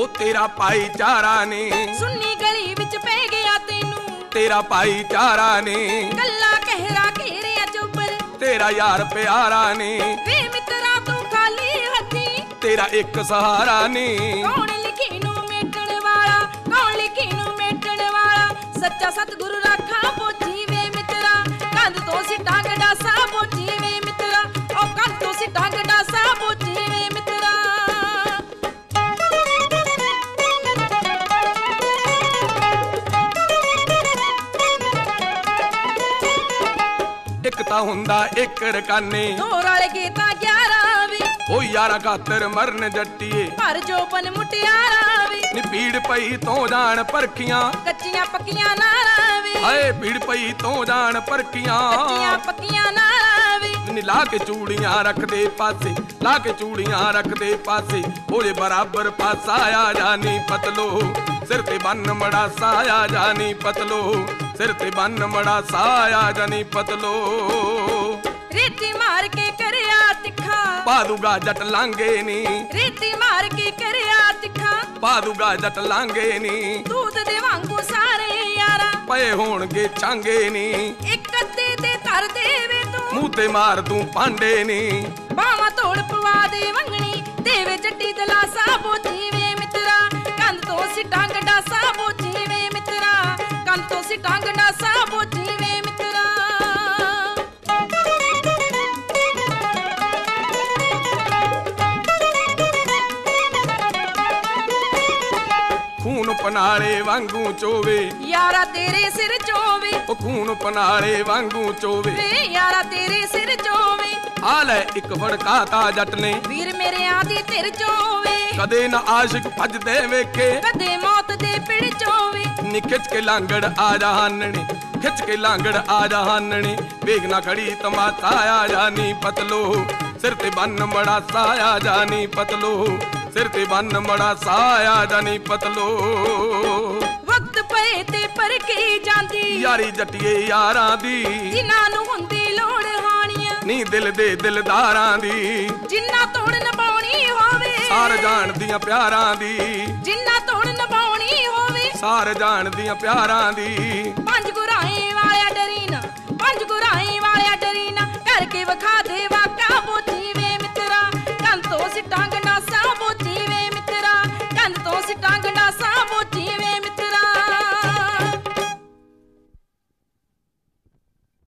तेरा भाईचारा ने सुन्नी गली विच पै गया तेनू तेरा भाईचारा ने कल्ला कहरा घेरिया चौपर तेरा यार प्यारा ने वे मित्रा तू खाली हथी तेरा एक सहारा ने कौन लिखी नू मेटण वाला कौन लिखी नू मेटण वाला सच्चा सतगुरु राखा बोझी वे मित्रा कंध तो सिट्टा गडासा बोझी वे मित्रा ओ कंध तो सिट्टा गडासा बोझी वे मित्रा एक ता हुंदा एक रकाने दो रल गए ता 11 वे ओ यारा खातर मरन जट्टीए पर जोबन मुटियारा वे नी पीड़ पई तो जान परखियां कच्चियां पक्कियां नारा वे हाय पीड़ पई तो जान परखियां कच्चियां पक्कियां नारा वे नी ला के चूड़ियां रख दे पासे ला के चूड़ियां रख दे पासे ओले बराबर पासा आ जानी पतलो सिर ते बन मड़ा साया जानी पतलो सिर ते बन मड़ा साया जानी पतलो रेती मार के करया तिखा पादूगा जट लांगे नी रेती मार के करया तिखा पादूगा जट लांगे नी दूध दे वांगू सारे यारा पए होणगे छांगे नी एक अद्दे दे धर देवे तू मुंह ते मार तू पांडे नी बावा तोड़ पवा दे वंगणी देवे जट्टी दलासा बोझी वे मित्रा कंध तो सिट्टा गडासा बोझी वे मित्रा कंध तो सिट्टा गडासा बोझी वे मित्रा खून पनाले वांगू चोवे यारा तेरे सिर चोवे ओ खून पनाले वांगू चोवे वे यारा तेरे सिर चोवे हाल है एक भड़काता जट ने वीर मेरे आदि तिर चोवे कदे न आशिक भजदे वेखे कदे मौत दे पिड़ चोवे नी खिच के लांगड़ आ जहानने खिच के लांगड़ आ जहानने वेगना खड़ी तमाशा आ जानी पतलो सिर ते बन मड़ा साया जानी पतलो सिर ते बन मड़ा साया जानी पतलो वक्त पए ते पर के जांदी यारी जटिए यारां दी जिन्हां नूं हुंदी लोड़ हाणियां नी दिल दे दिलदारां दी जिन्ना तोड़ नभाउणी होवे सार जान दियां प्यारां दी जिन्ना तोड़ नभाउणी होवे सार जान दियां प्यारां दी पंज गुराई वालिया डरी ना पंज गुराई वालिया डरी ना करके विखा दे वाका बोझी वे मित्रा कंध तो सिट्टा गंडासा बोझी वे मित्रा कंध तो सिट्टा गंडासा बोझी